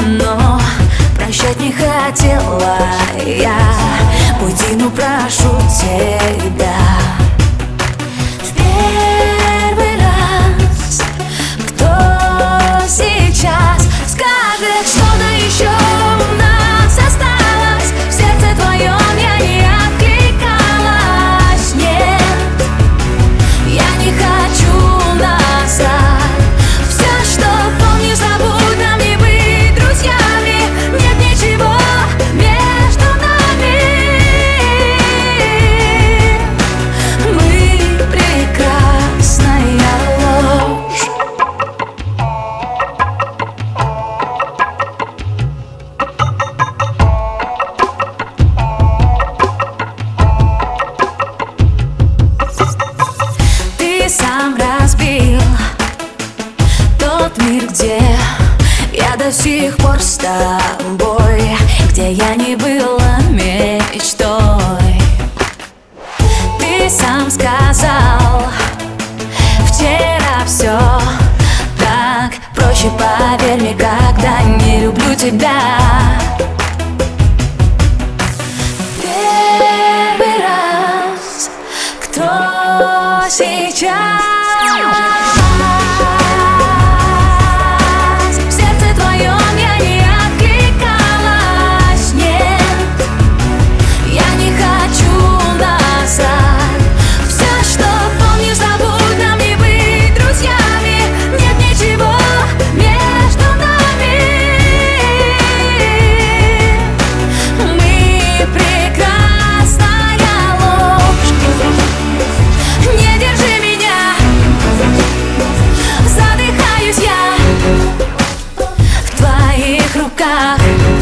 но прощать не хотела я. Уйди, ну прошу тебя. В первый раз кто сейчас скажет, что-то еще у нас осталось? В сердце твоем я не откликалась. Нет, я не хочу назад. Все, что помнишь, забудь, нам не быть друзьями. Нет ничего между нами. Мы прекрасная ложь. Ты сам разбил тот мир, где я до сих пор с тобой, где я не была мечтой. Ты сам сказал вчера все так проще, поверь мне, когда не люблю тебя. Первый раз кто сейчас? В сердце твоем я не откликалась. Нет, я не хочу назад. Все, что помнишь, забудь, нам не быть друзьями. Нет ничего между нами. Мы прекрасная ложь. Не держи меня, задыхаюсь я в твоих руках.